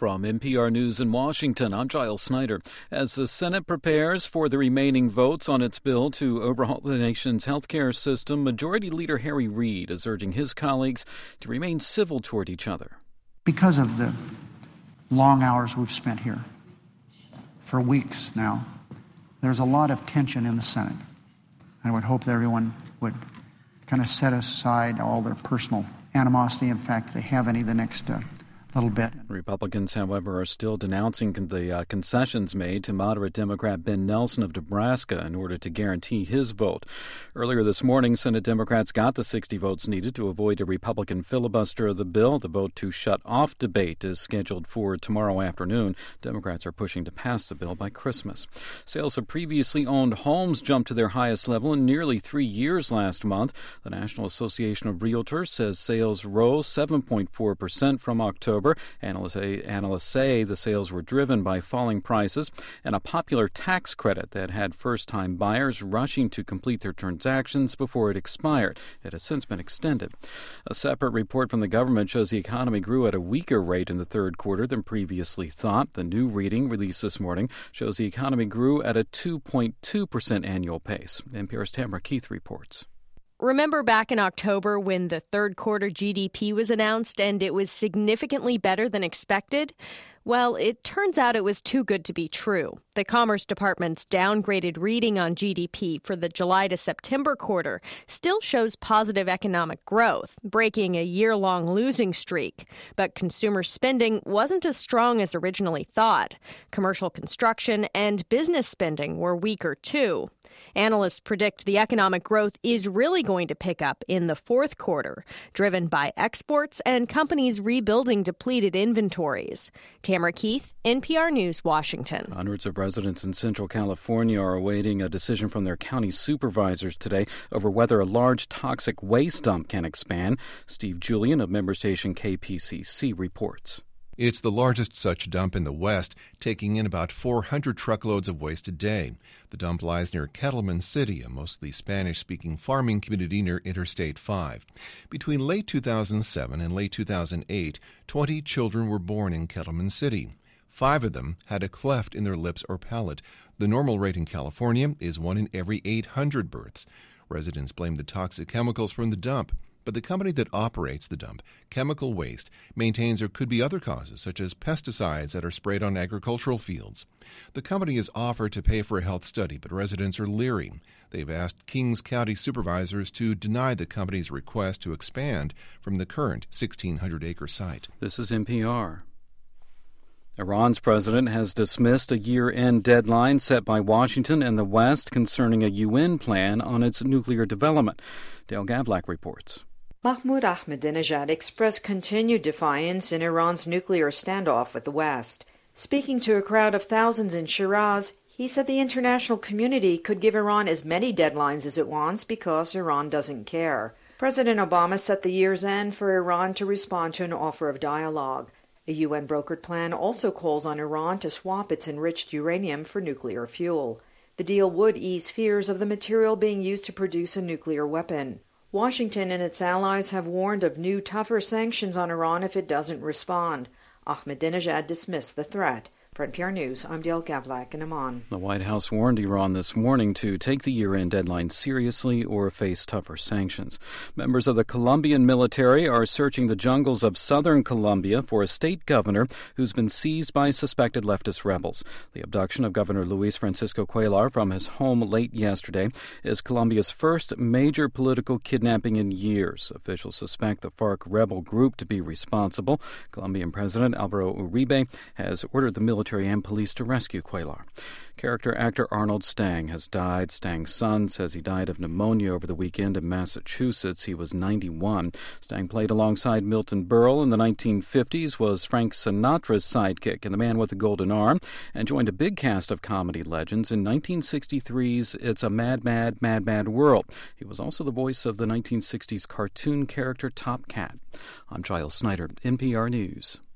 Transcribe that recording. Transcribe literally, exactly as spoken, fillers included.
From N P R News in Washington, I'm Giles Snyder. As the Senate prepares for the remaining votes on its bill to overhaul the nation's health care system, Majority Leader Harry Reid is urging his colleagues to remain civil toward each other. Because of the long hours we've spent here for weeks now, there's a lot of tension in the Senate. I would hope that everyone would kind of set aside all their personal animosity, in fact, if they have any, the next uh, little bit. Republicans, however, are still denouncing the uh, concessions made to moderate Democrat Ben Nelson of Nebraska in order to guarantee his vote. Earlier this morning, Senate Democrats got the sixty votes needed to avoid a Republican filibuster of the bill. The vote to shut off debate is scheduled for tomorrow afternoon. Democrats are pushing to pass the bill by Christmas. Sales of previously owned homes jumped to their highest level in nearly three years last month. The National Association of Realtors says sales rose seven point four percent from October. Analysts say, analysts say the sales were driven by falling prices and a popular tax credit that had first-time buyers rushing to complete their transactions before it expired. It has since been extended. A separate report from the government shows the economy grew at a weaker rate in the third quarter than previously thought. The new reading released this morning shows the economy grew at a two point two percent annual pace. N P R's Tamara Keith reports. Remember back in October when the third quarter G D P was announced and it was significantly better than expected? Well, it turns out it was too good to be true. The Commerce Department's downgraded reading on G D P for the July to September quarter still shows positive economic growth, breaking a year-long losing streak. But consumer spending wasn't as strong as originally thought. Commercial construction and business spending were weaker, too. Analysts predict the economic growth is really going to pick up in the fourth quarter, driven by exports and companies rebuilding depleted inventories. Tamara Keith, N P R News, Washington. Hundreds of residents in Central California are awaiting a decision from their county supervisors today over whether a large toxic waste dump can expand. Steve Julian of member station K P C C reports. It's the largest such dump in the West, taking in about four hundred truckloads of waste a day. The dump lies near Kettleman City, a mostly Spanish-speaking farming community near Interstate five. Between late two thousand seven and late two thousand eight, twenty children were born in Kettleman City. Five of them had a cleft in their lips or palate. The normal rate in California is one in every eight hundred births. Residents blame the toxic chemicals from the dump. But the company that operates the dump, Chemical Waste, maintains there could be other causes, such as pesticides that are sprayed on agricultural fields. The company has offered to pay for a health study, but residents are leery. They've asked Kings County supervisors to deny the company's request to expand from the current sixteen hundred acre site. This is N P R. Iran's president has dismissed a year-end deadline set by Washington and the West concerning a U N plan on its nuclear development. Dale Gavlak reports. Mahmoud Ahmadinejad expressed continued defiance in Iran's nuclear standoff with the West. Speaking to a crowd of thousands in Shiraz, he said the international community could give Iran as many deadlines as it wants because Iran doesn't care. President Obama set the year's end for Iran to respond to an offer of dialogue. A U N-brokered plan also calls on Iran to swap its enriched uranium for nuclear fuel. The deal would ease fears of the material being used to produce a nuclear weapon. Washington and its allies have warned of new, tougher sanctions on Iran if it doesn't respond. Ahmadinejad dismissed the threat. For N P R News, I'm Dale Gavlak in Amman. The White House warned Iran this morning to take the year-end deadline seriously or face tougher sanctions. Members of the Colombian military are searching the jungles of southern Colombia for a state governor who's been seized by suspected leftist rebels. The abduction of Governor Luis Francisco Cuellar from his home late yesterday is Colombia's first major political kidnapping in years. Officials suspect the FARC rebel group to be responsible. Colombian President Alvaro Uribe has ordered the military Military and police to rescue Cuellar. Character actor Arnold Stang has died. Stang's son says he died of pneumonia over the weekend in Massachusetts. He was ninety-one. Stang played alongside Milton Berle in the nineteen fifties, was Frank Sinatra's sidekick in The Man with the Golden Arm, and joined a big cast of comedy legends in nineteen sixty-three's It's a Mad, Mad, Mad, Mad World. He was also the voice of the nineteen sixties cartoon character Top Cat. I'm Giles Snyder, N P R News.